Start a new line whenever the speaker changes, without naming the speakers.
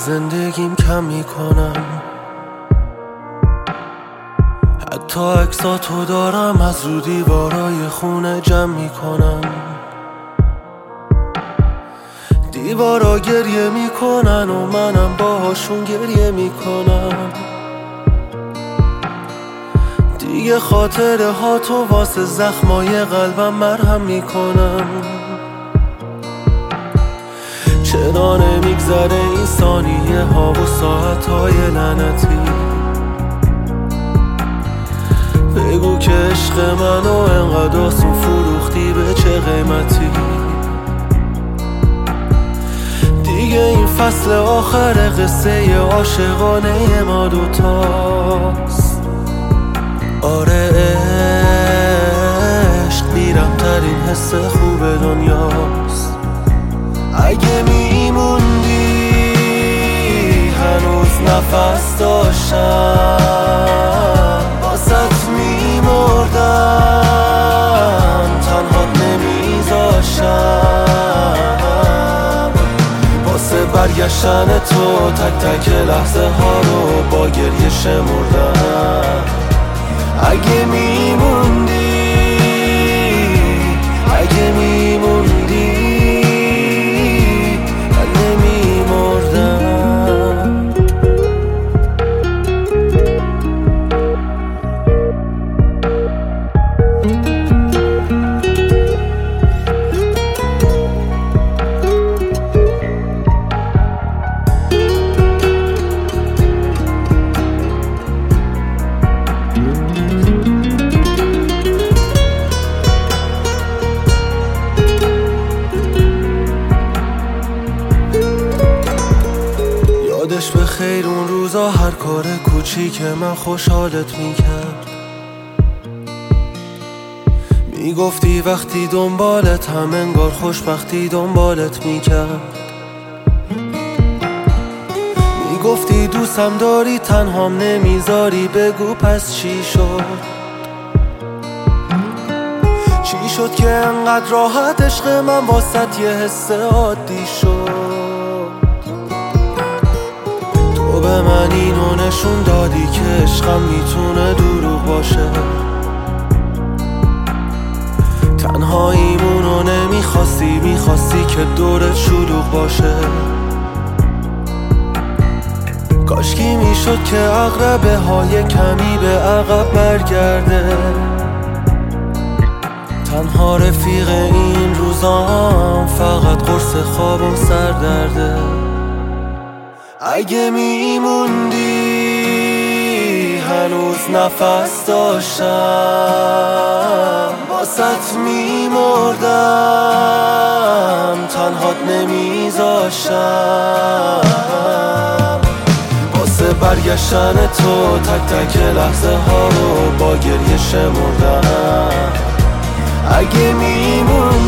زندگیم کم میکنم، حتی عکساتو دارم از رو دیوارای خونه جمع میکنم. دیوارا گریه میکنن و منم باهاشون گریه میکنم. دیگه خاطره ها تو واسه زخمای قلبم مرهم میکنم. چرا نمیگذره این ثانیه ها و ساعت های لعنتی؟ بگو که عشق منو انقدر آسون فروختی، به چه قیمتی؟ دیگه این فصل آخر قصه عاشقانه ما دوتاست. آره عشق بیرم ترین حس خوب دنیاست. اگه میموندی هنوز نفس داشتم، باست میمردم تنهات نمیذاشتم. واسه برگشتن تو تک تک لحظه ها رو با گریه شمردم. اگه میموندی، اگه میموندی من نمیمردم. یادش به خیر اون روزا هر کار کوچیک من خوشحالت میکرد. میگفتی وقتی دنبالت هم انگار خوشبختی دنبالت میکرد. میگفتی دوستم داری تنهام نمیذاری، بگو پس چی شد؟ چی شد که انقدر راحت عشق من واسط یه حس عادی شد؟ تو به من اینو نشون دادی که عشقم میتونه دروغ باشه. تنهاییمونو نمیخواستی، میخواستی که دورت شلوغ باشه. کاشکی میشد که عقربه های کمی به عقب برگرده. تنها رفیق این روزام فقط قرص خواب و سردرده. اگه میموندی هنوز نفس داشتم، باست میمردم تنهات نمیذاشتم. واسه برگشتن تو تک تک لحظه ها رو با گریه شمردم. اگه میموندی